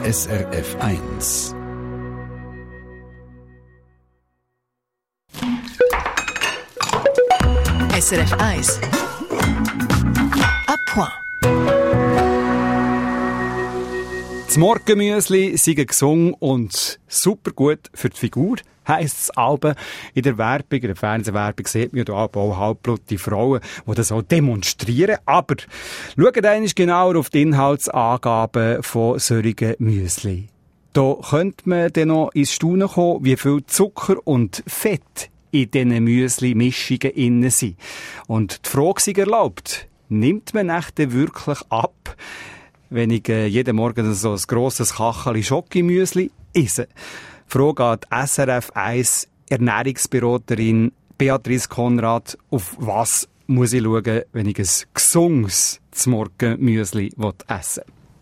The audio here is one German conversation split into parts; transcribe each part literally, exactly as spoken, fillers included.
S R F eins. S R F eins. A point. Das Morgenmüsli sei gesungen und super gut für die Figur, heisst es Alben. In der Werbung, in der Fernsehwerbung sieht man ja auch halbblutige Frauen, die das auch demonstrieren. Aber schaut einmal genauer auf die Inhaltsangaben von solchen Müsli. Da könnte man dann noch ins Staunen kommen, wie viel Zucker und Fett in diesen Müsli-Mischungen innen sind. Und die Frage sei erlaubt, nimmt man echt wirklich ab, wenn ich äh, jeden Morgen so ein grosses Kacheli Schokimüsli esse? Frage an die S R F eins Ernährungsberaterin Beatrice Konrad. Auf was muss ich schauen, wenn ich ein gesundes Morgenmüsli essen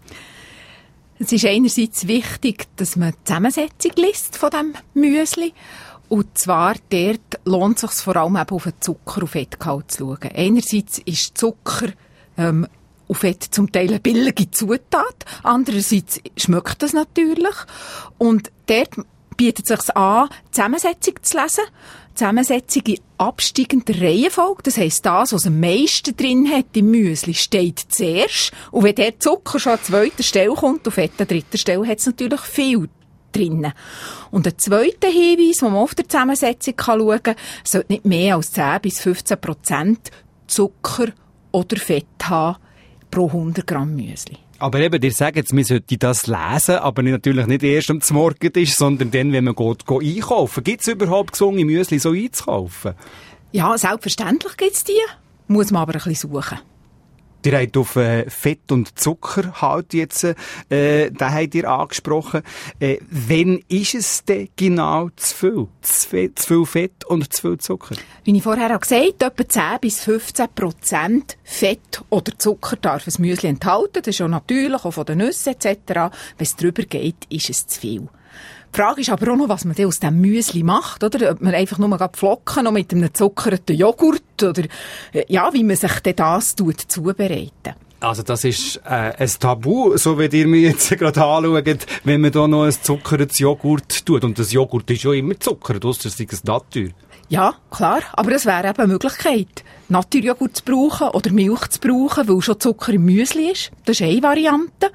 will? Es ist einerseits wichtig, dass man die Zusammensetzung liest von diesem Müsli. Und zwar dort lohnt es sich vor allem eben auf den Zucker- und Fettgehalt zu schauen. Einerseits ist Zucker ähm, und Fett zum Teil eine billige Zutat. Andererseits schmeckt das natürlich. Und dort bietet es sich an, die Zusammensetzung zu lesen. Die Zusammensetzung in absteigender Reihenfolge. Das heisst, das, was am meisten drin hat im Müsli, steht zuerst. Und wenn der Zucker schon an zweiter Stelle kommt und Fett an dritter Stelle, hat es natürlich viel drinnen. Und ein zweiter Hinweis, den man auf der Zusammensetzung schauen kann, sollte nicht mehr als zehn bis fünfzehn Prozent Zucker oder Fett haben pro hundert Gramm Müsli. Aber eben, ihr sagt jetzt, man sollte das lesen, aber natürlich nicht erst am Morgentisch, sondern dann, wenn man geht, geht einkaufen. Gibt es überhaupt gesunde Müsli so einzukaufen? Ja, selbstverständlich gibt es die. Muss man aber ein bisschen suchen. Ihr habt auf äh, Fett und Zucker halt jetzt, äh, den habt ihr angesprochen. Äh, wann ist es denn genau zu viel? Zu viel, zu viel Fett und zu viel Zucker? Wie ich vorher auch gesagt habe, etwa zehn bis fünfzehn Prozent Fett oder Zucker darf ein Müsli enthalten. Das ist ja natürlich, auch von den Nüssen et cetera. Wenn es drüber geht, ist es zu viel. Die Frage ist aber auch noch, was man denn aus diesem Müsli macht, oder? Ob man einfach nur Flocken noch mit einem zuckerten Joghurt oder, ja, wie man sich denn das tut, zubereiten. Also das ist äh, ein Tabu, so wie ihr mir jetzt gerade anschaut, wenn man da noch ein zuckertes Joghurt tut. Und das Joghurt ist ja immer Zucker, das ist ein Natur. Ja, klar, aber es wäre eben eine Möglichkeit, Naturjoghurt zu brauchen oder Milch zu brauchen, weil schon Zucker im Müsli ist. Das ist eine Variante.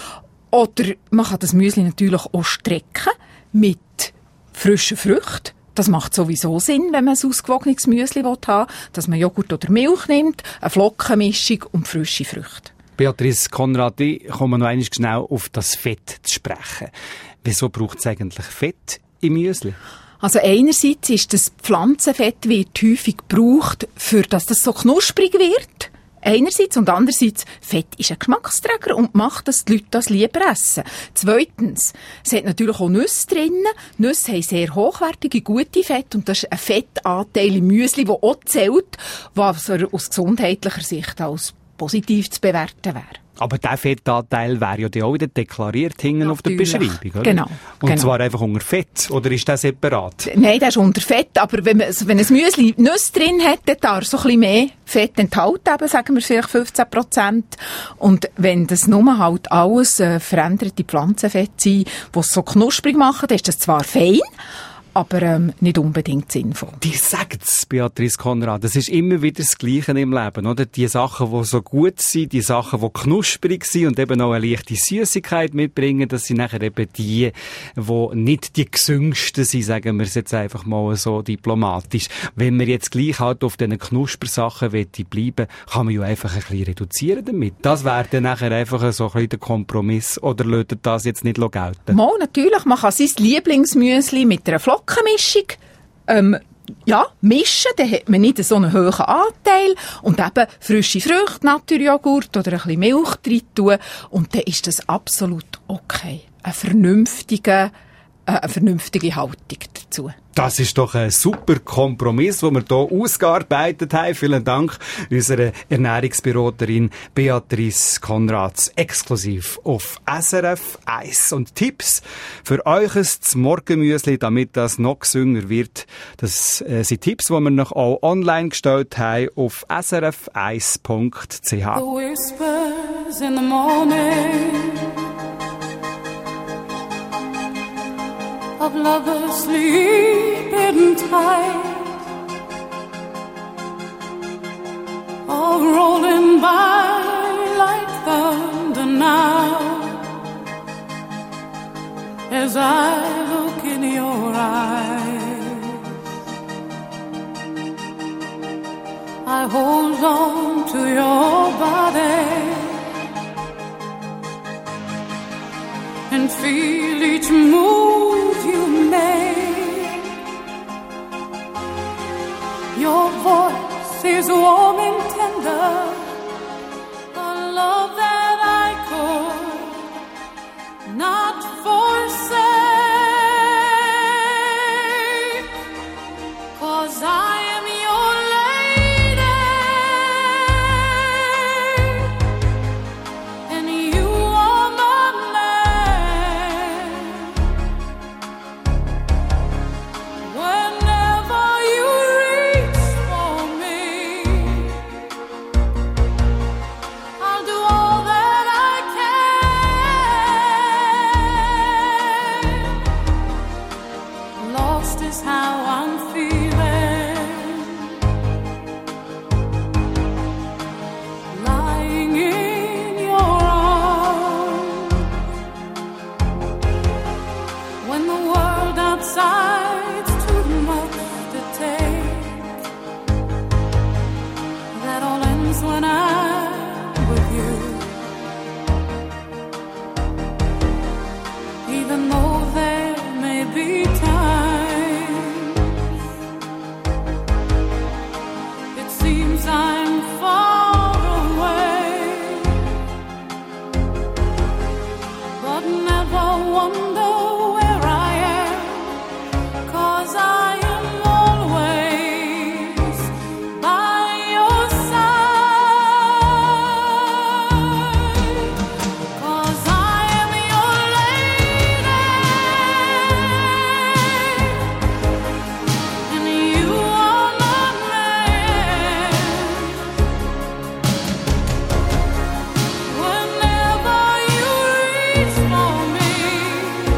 Oder man kann das Müsli natürlich auch strecken mit frischen Früchten. Das macht sowieso Sinn, wenn man ein ausgewogenes Müsli haben will, dass man Joghurt oder Milch nimmt, eine Flockenmischung und frische Früchte. Beatrice Konrad, ich komme noch einmal schnell auf das Fett zu sprechen. Wieso braucht es eigentlich Fett im Müsli? Also einerseits ist das Pflanzenfett wird häufig gebraucht, für dass das so knusprig wird. Einerseits und andererseits, Fett ist ein Geschmacksträger und macht, dass die Leute das lieber essen. Zweitens, es hat natürlich auch Nüsse drin. Nüsse haben sehr hochwertige, gute Fette und das ist ein Fettanteil im Müsli, der auch zählt, was aus gesundheitlicher Sicht als positiv zu bewerten wäre. Aber dieser Fettanteil wäre ja dann auch wieder deklariert hinten auf der Beschreibung, oder? Genau. Und genau. zwar einfach unter Fett, oder ist das separat? Nein, das ist unter Fett, aber wenn, man, wenn ein Müsli Nüsse drin hat, dann darf es so ein bisschen mehr Fett enthalten, eben, sagen wir vielleicht fünfzehn Prozent. Und wenn das nur halt alles äh, veränderte Pflanzenfett sind, die es so knusprig machen, dann ist das zwar fein, aber ähm, nicht unbedingt sinnvoll. Die sagt es, Beatrice Konrad. Das ist immer wieder das Gleiche im Leben, oder? Die Sachen, die so gut sind, die Sachen, die knusprig sind und eben auch eine leichte Süßigkeit mitbringen, das sind nachher eben die, die nicht die gesüngsten sind, sagen wir es jetzt einfach mal so diplomatisch. Wenn man jetzt gleich halt auf diesen Knuspersachen bleiben, kann man ja einfach ein bisschen reduzieren damit. Das wäre dann nachher einfach so ein bisschen der Kompromiss, oder lässt das jetzt nicht gelten? Mal, natürlich, man kann sein Lieblingsmüsli mit einer Flocke Mischung, ähm, ja, mischen, dann hat man nicht so einen hohen Anteil und eben frische Früchte, Naturjoghurt oder ein bisschen Milch drin tun und dann ist das absolut okay. Eine vernünftige, äh, eine vernünftige Haltung dazu. Das ist doch ein super Kompromiss, den wir hier ausgearbeitet haben. Vielen Dank unserer Ernährungsberaterin Beatrice Konrads, exklusiv auf S R F eins. Und Tipps für euch das Morgenmüsli, damit das noch gesünger wird. Das äh, sind Tipps, die wir noch auch online gestellt haben auf s r f eins punkt c h. The whispers in the morning of lovers sleeping tight, all rolling by like thunder now, as I look in your eyes. I hold on to your body and feel each move you make. Your voice is warm and tender, a love that I could not forsake, 'cause I am your lady and you are my man. Whenever you reach for me, I'll do all that I can. Lost is how I'm feeling, lying in your arms, when the world outside's too much to take. That all ends when I'm with you, even though there may be times it seems I'm far away, but never wonder where I am, 'cause I am always by your side, 'cause I am your lady and you are my man. Whenever you reach for me,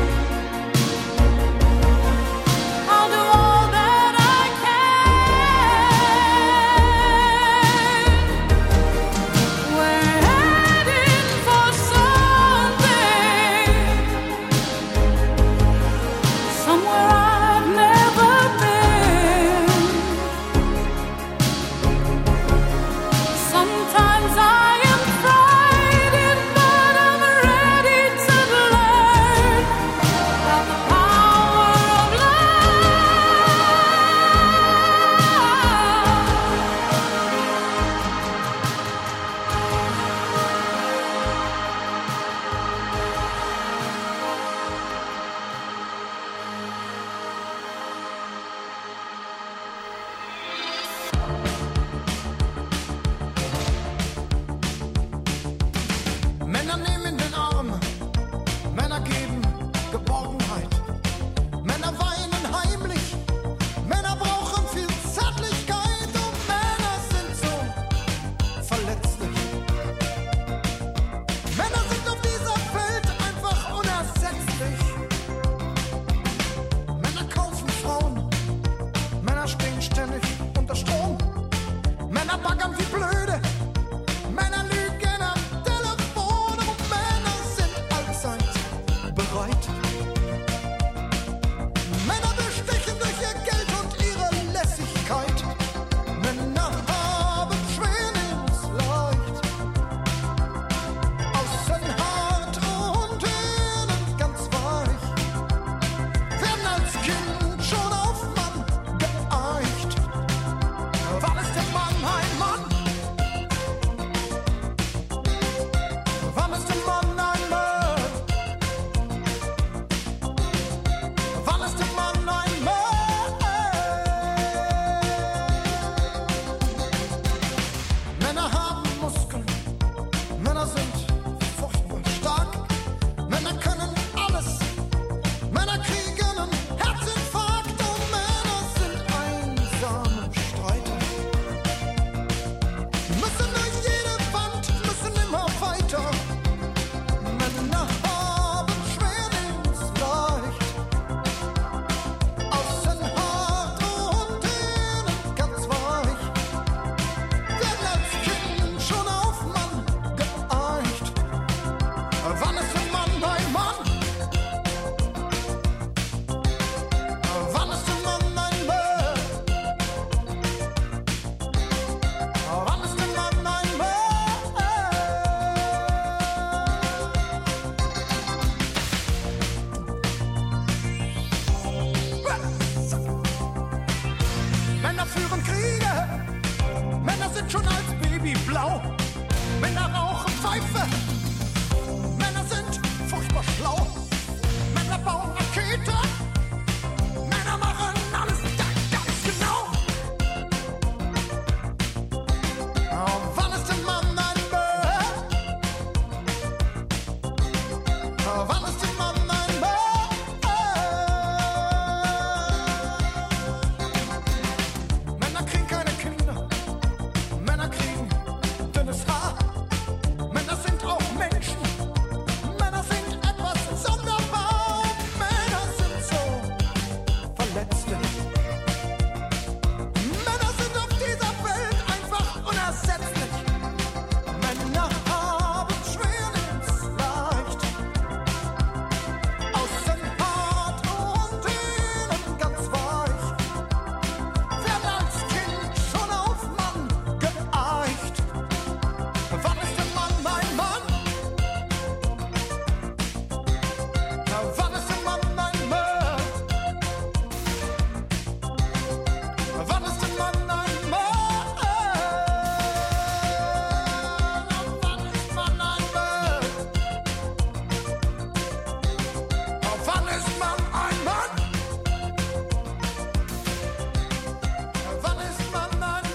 super schlau. Männer bauen Raketen, Männer machen alles ganz genau. Oh, wann ist der Mann ein Mann? Oh, wann ist der Mann ein Mann? Männer kriegen keine Kinder, Männer kriegen dünnes Haar. Männer sind auch Menschen, Männer sind etwas sonderbar. Männer sind so verletzlich. Männer sind auf dieser Welt einfach unersetzlich. Männer haben schwerens leicht, außen hart und innen ganz weich. Werden als Kind schon auf Mann geeicht. Wann ist der Mann mein Mann? Na, wann ist der Mann mein Mann? Wann ist der Mann ein Mann? Wann ist Mann ein Mann? Wann ist Mann ein Mann? Wann ist Mann ein Mann?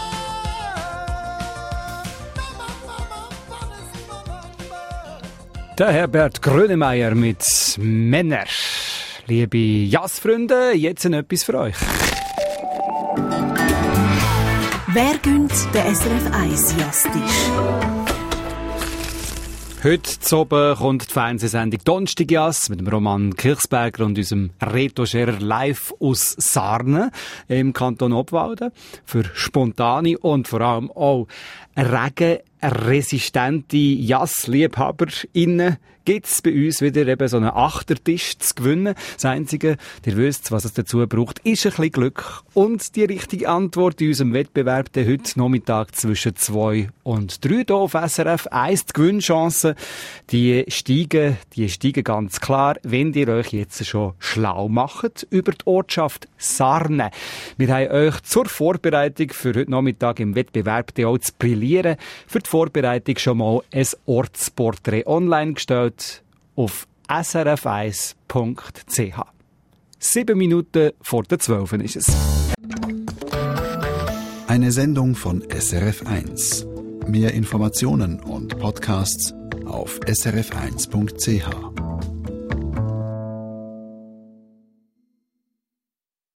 Wann ist Mann ein Mann? Der Herbert Grönemeyer mit Männer. Liebe Jazzfreunde, jetzt noch etwas für euch. Wer gönnt den S R F eins Jazztisch? Heute zu oben kommt die Fernsehsendung Donnerstag Jazz mit dem Roman Kirchsberger und unserem Reto Scherer live aus Sarnen im Kanton Obwalden. Für spontane und vor allem auch regenresistente Jazzliebhaberinnen gibt es bei uns wieder eben so einen Achtertisch zu gewinnen. Das Einzige, ihr wisst, was es dazu braucht, ist ein bisschen Glück. Und die richtige Antwort in unserem Wettbewerb der heute Nachmittag zwischen zwei und drei hier auf S R F eins. Die Gewinnchancen, die steigen, die steigen ganz klar, wenn ihr euch jetzt schon schlau macht über die Ortschaft Sarnen. Wir haben euch zur Vorbereitung für heute Nachmittag im Wettbewerb auch zu brillieren, für die Vorbereitung schon mal ein Ortsporträt online gestellt auf s r f eins punkt c h. Sieben Minuten vor der zwölf ist es. Eine Sendung von S R F eins. Mehr Informationen und Podcasts auf s r f eins punkt c h.